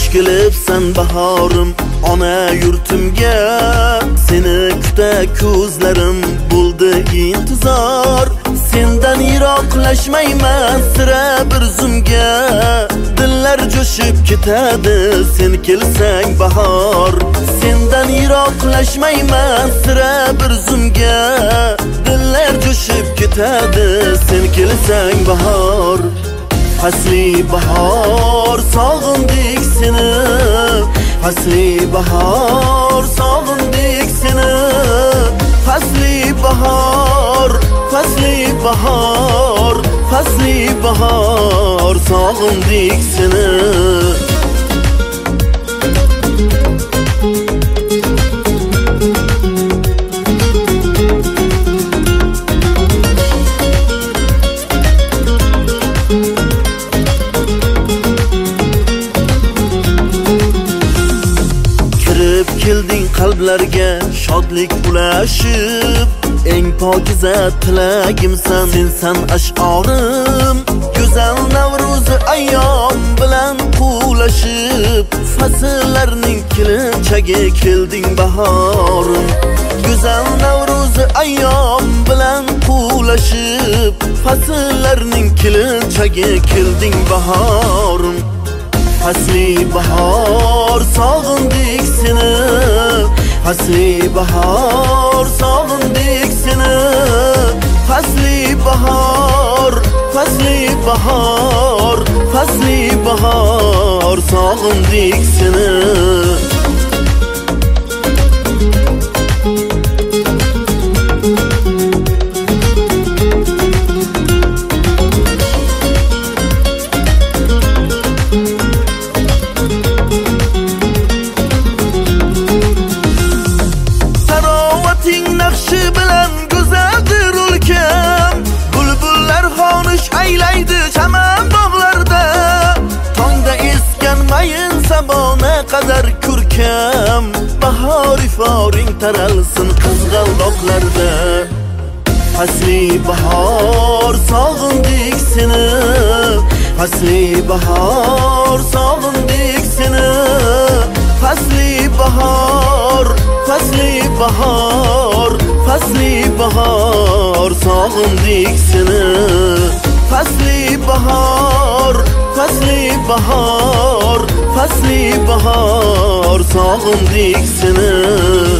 kelibsan bahorim ona yurtimga, seni kuta ko'zlarim bo'ldi intizor. Sendan yiroqlashmayman sira bir zumga, dillar jo'shib ketadi sen kelsang bahor. Sendan yiroqlashmayman sira bir zumga, dillar jo'shib ketadi sen kelsang bahor. Fasli bahor sog'indik seni, fasli bahor sog'indik seni. Fasli bahor, fasli bahor, fasli bahor sog'indik seni. Kelding qalblarga shodlik ulashib, eng pokiza tilagimsan sensan ash'orim. Go'zal Navro'zi ayyom bilan quvlashib, fasllarning kelinchagi kelding bahorim. Go'zal Navro'zi ayyom bilan quvlashib, fasllarning kelinchagi kelding bahorim. Fasli bahor sog'indik seni, fasli bahor sog'indik seni. Fasli bahor, fasli bahor, fasli bahor sog'indik seni. Naqshi bilan go'zaldir ulkam, bulbullar xonish aylaydi chaman bog'larda. Tongda esgan mayin sabona qadar kurkam, bahor iforing taralsin qizg'aldoqlarda. Fasli bahor sog'indik seni, fasli bahor sog'indik seni. Fasli bahor, fasli bahor, fasli bahor sog'indik seni. Fasli bahor, fasli bahor, fasli bahor sog'indik seni.